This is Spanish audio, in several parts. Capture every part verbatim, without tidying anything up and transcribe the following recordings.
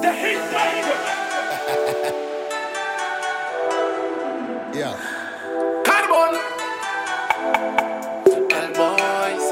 Yeah. Carbon. El boys.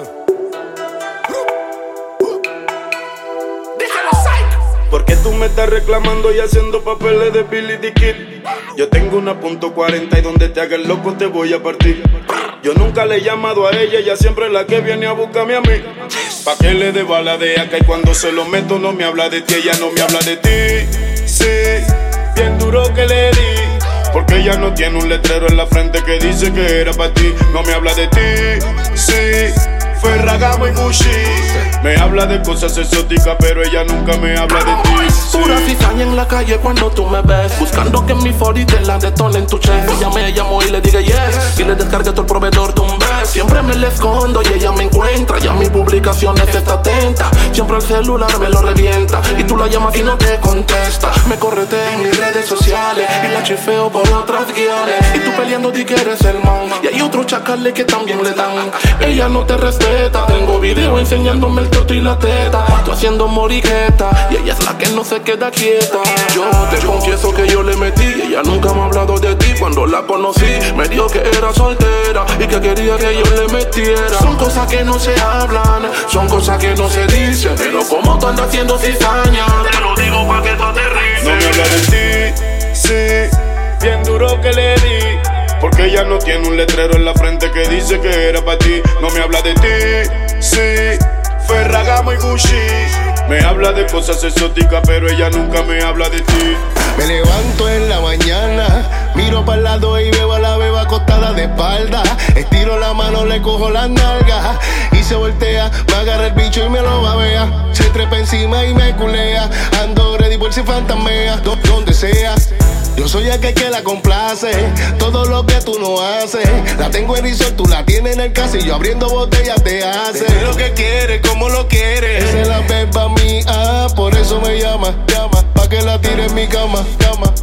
Díselo, Psych. ¿Por qué tú me estás reclamando y haciendo papeles de Billy the Kid? Yo tengo una punto cuarenta y donde te hagas loco te voy a partir. Yo nunca le he llamado a ella, ella siempre es la que viene a buscarme a mí. Pa' que le dé bala de acá y cuando se lo meto no me habla de ti, ella no me habla de ti. Sí, bien duro que le di, porque ella no tiene un letrero en la frente que dice que era para ti. No me habla de ti, sí, Ferragamo y Gucci. Me habla de cosas exóticas, pero ella nunca me habla de ti. Sí. Pura cizaña en la calle cuando tú me ves, buscando que mi forty te la detone en tu chest. Ella me llamó y le dije yes, y le descargué todo el proveedor de un beso. Siempre me le escondo y ella me encuentra, y a mis publicaciones está atenta. Siempre el celular me lo revienta, y tú la llamas y no te contesta. Me corretea en mis redes sociales, y la chifeo por otras guiones. Y tú peleando di que eres el man, y hay otros chacales que también le dan. Ella no te respeta, tengo video enseñándome el toto y la teta. Tú haciendo moriqueta, y ella es la que no se queda quieta. Yo te confieso que yo le metí, y ella nunca me ha hablado de ti. Cuando la conocí, me dijo que era soltera y que quería que yo le metiera. Son cosas que no se hablan, son cosas que no se dicen, pero como tú andas haciendo cizaña, te lo digo pa' que tú aterrices. No me habla de ti, sí, bien duro que le di, porque ella no tiene un letrero en la frente que dice que era para ti. No me habla de ti, sí, Ferragamo y Gucci. Me habla de cosas exóticas, pero ella nunca me habla de ti. Me levanto en la mañana, miro para el lado y veo a la beba acostada de espalda. Estiro la mano, le cojo las nalgas y se voltea, me agarra el bicho y me lo babea. Se trepa encima y me culea, ando ready por si fantasmea, do- donde sea. Yo soy el que, que la complace, todo lo que tú no haces. La tengo en resort, tú la tienes en el casillo, abriendo botellas te hace. Sé lo que quieres, como lo quieres. Esa es la beba mía, por eso me llama, llama, pa' que la tire en mi cama, cama.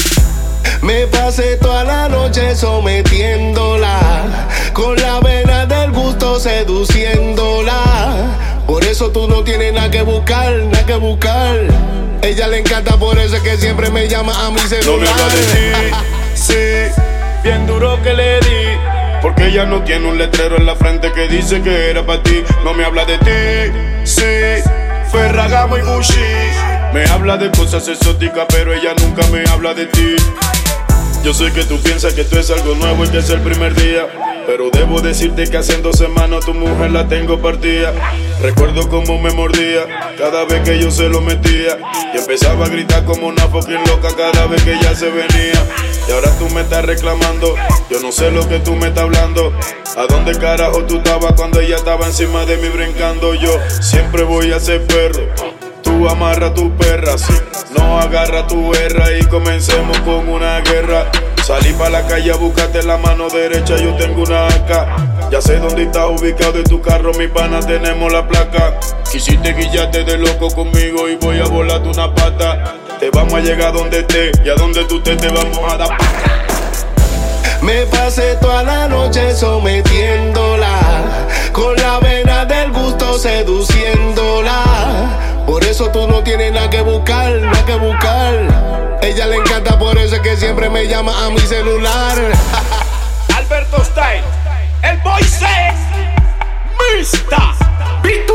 Me pasé toda la noche sometiéndola, con la vena del gusto seduciéndola. Por eso tú no tienes nada que buscar, nada que buscar. Ella le encanta, por eso es que siempre me llama a mi celular. No me habla de ti, sí, bien duro que le di, porque ella no tiene un letrero en la frente que dice que era para ti. No me habla de ti, sí, Ferragamo y Gucci. Me habla de cosas exóticas, pero ella nunca me habla de ti. Yo sé que tú piensas que esto es algo nuevo y que es el primer día, pero debo decirte que hace dos semanas tu mujer la tengo partida. Recuerdo cómo me mordía cada vez que yo se lo metía, y empezaba a gritar como una fucking loca cada vez que ella se venía. Y ahora tú me estás reclamando, yo no sé lo que tú me estás hablando. ¿A dónde carajo tú estabas cuando ella estaba encima de mí brincando? Yo siempre voy a ser perro, tú amarra a tu perra, sí, no agarra tu herra y comencemos con una guerra. Salí pa' la calle a buscarte la mano derecha, yo tengo una A K. Ya sé dónde estás ubicado de tu carro, mi pana, tenemos la placa. Quisiste guillarte de loco conmigo y voy a volarte una pata. Te vamos a llegar donde esté y a donde tú estés te vamos a dar paca. Me pasé toda la noche sometiéndola, con la vena del gusto seduciéndola. Por eso tú no tienes nada que buscar, nada que buscar. Ella le encanta, por eso es que siempre me llama a mi celular. Alberto Style, el boy sex, Mista, B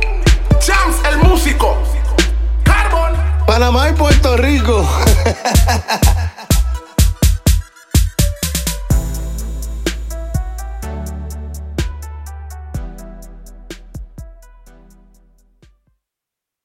dos, Jams el músico, Carbon. Panamá y Puerto Rico.